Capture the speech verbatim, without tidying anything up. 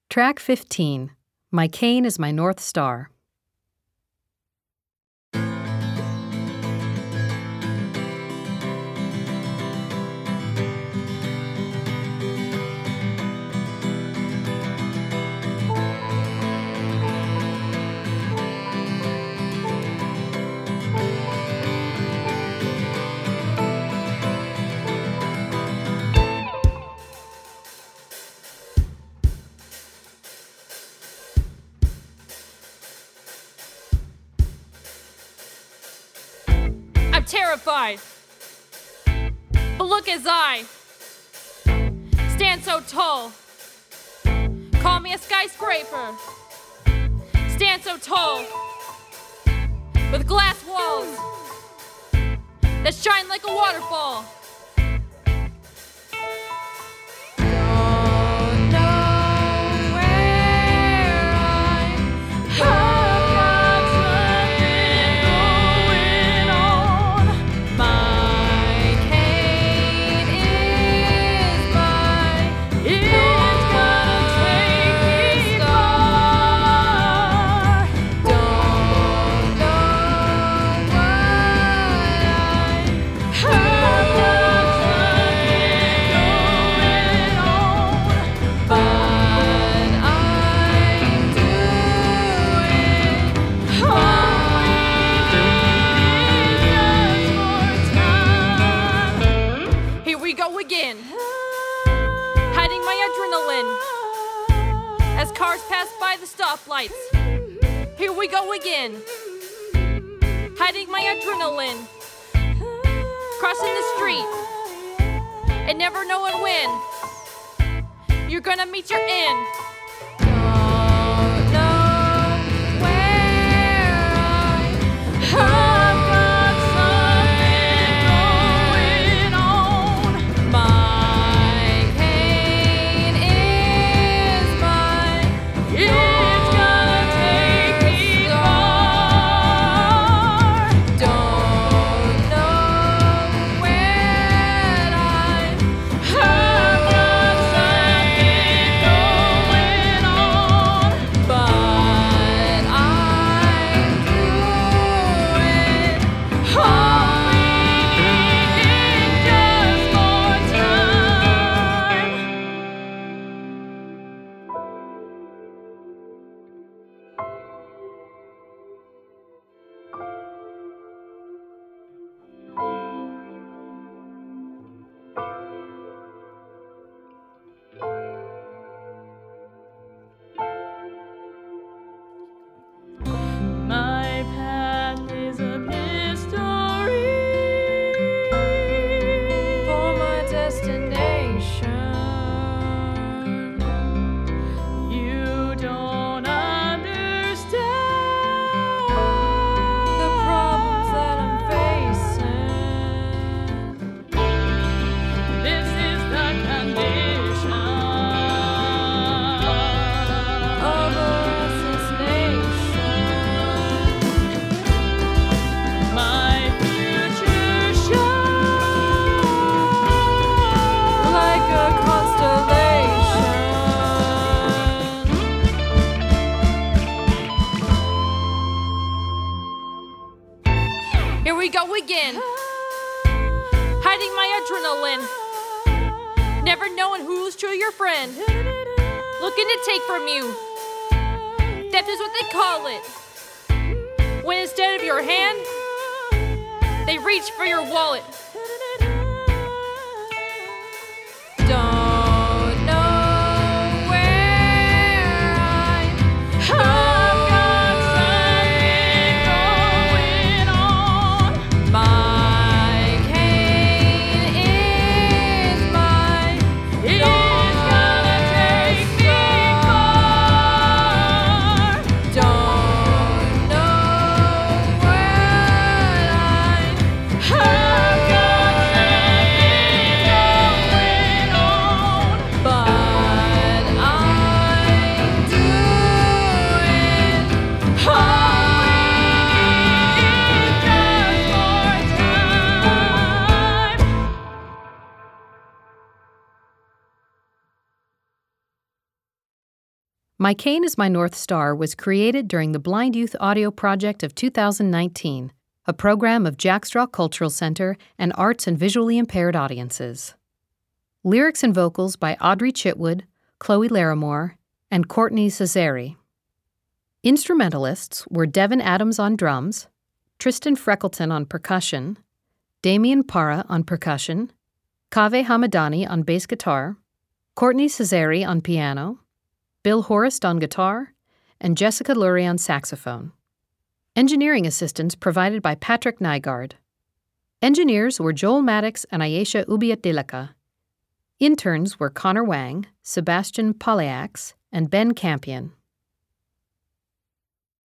Track fifteen, My Cane is My North Star. I'm terrified, but look as I stand so tall. Call me a skyscraper. Stand so tall, with glass walls that shine like a waterfall. Don't know where I'm I've got something going on. My cane is my It's gonna take me far. Don't know what I I've got something going on, but I'm doing all we need is just more time. Here we go again, hiding my adrenaline as cars pass by the stoplights. Here we go again, hiding my adrenaline, crossing the street and never knowing when you're gonna meet your end. Don't know where I I've got something going on. My cane is mine. It's gonna take me far. Don't know when I'm I've got something going on, but I'm doing all we need is just more time. My path is a mystery for my destination. You don't understand the problems that I'm facing. This is the condition of a restless nation. My future shines like a constellation. Here we go again, hiding my adrenaline, never knowing who's true your friend, looking to take from you. Theft is what they call it, when instead of your hand, they reach for your wallet. Don't know where I'm I've got something going on. My cane is mine. It's gonna take me far. Don't know what I'm I've got My Cane is My North Star was created during the Blind Youth Audio Project of two thousand nineteen, a program of Jack Straw Cultural Center and arts and visually impaired audiences. Lyrics and vocals by Audrey Chitwood, Chloe Larimore, and Courtney Cesari. Instrumentalists were Devin Adams on drums, Tristan Freckleton on percussion, Damian Para on percussion, Kaveh Hamadani on bass guitar, Courtney Cesari on piano, Bill Horst on guitar, and Jessica Lurie on saxophone. Engineering assistance provided by Patrick Nygaard. Engineers were Joel Maddox and Ayesha Ubiat-Dilaka. Interns were Connor Wang, Sebastian Polyax, and Ben Campion.